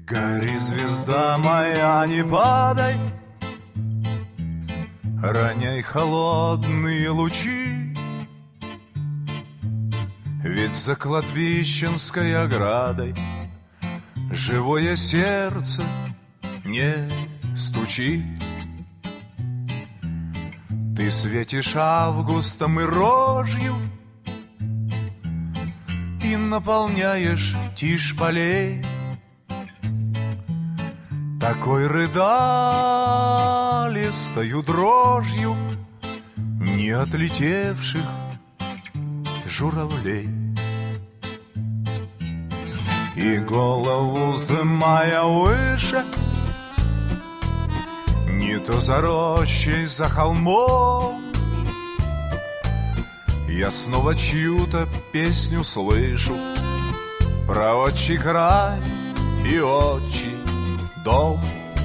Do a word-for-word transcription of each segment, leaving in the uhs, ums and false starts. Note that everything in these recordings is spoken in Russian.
Гори, звезда моя, не падай, роняй холодные лучи, ведь за кладбищенской оградой живое сердце не стучит. Ты светишь августом и рожью и наполняешь тишь полей такой рыдалистою дрожью не отлетевших журавлей. И голову вздымая выше, не то за рощей, за холмом, я снова чью-то песню слышу про отчий край и отчий дом.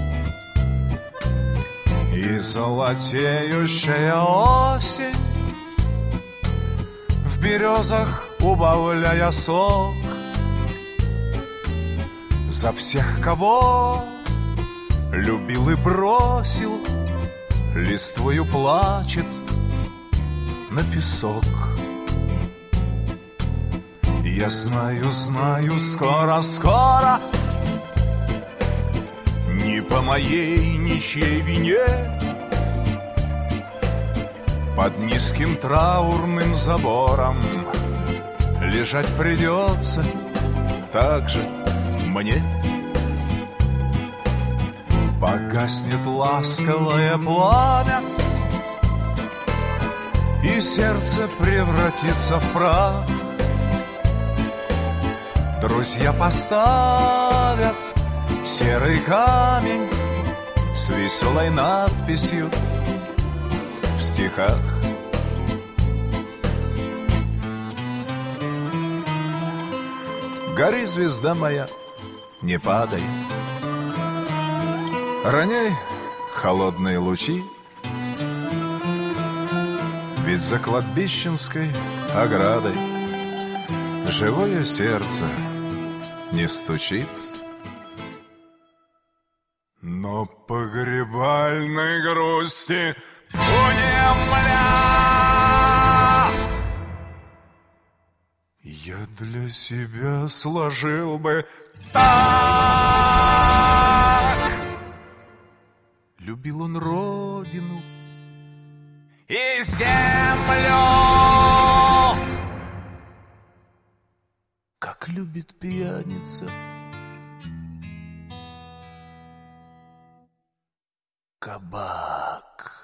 И золотеющая осень в березах, убавляя сок, за всех, кого любил и бросил, листвою плачет на песок. Я знаю, знаю, скоро, скоро, не по моей ничьей вине, под низким траурным забором лежать придется так же мне. Погаснет ласковое пламя, и сердце превратится в прах. Друзья поставят серый камень с веселой надписью в стихах. Гори, звезда моя, не падай, роняй холодные лучи, ведь за кладбищенской оградой живое сердце не стучит. Но погребальной грусти унемля я для себя сложил бы так. Любил он родину и землю, как любит пьяница кабак.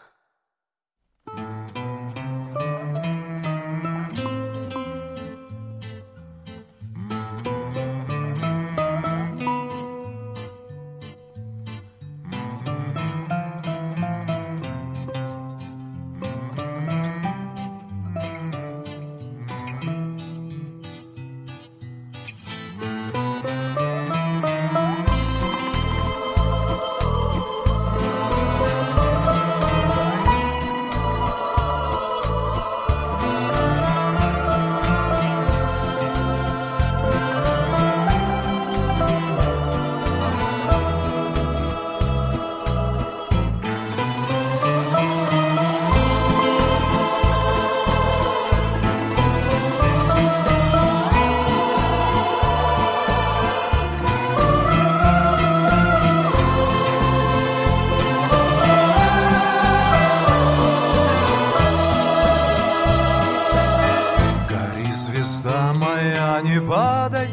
Звезда моя, не падай,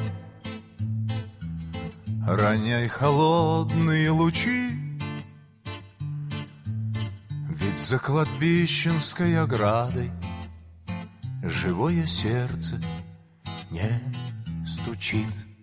роняй холодные лучи, ведь за кладбищенской оградой живое сердце не стучит.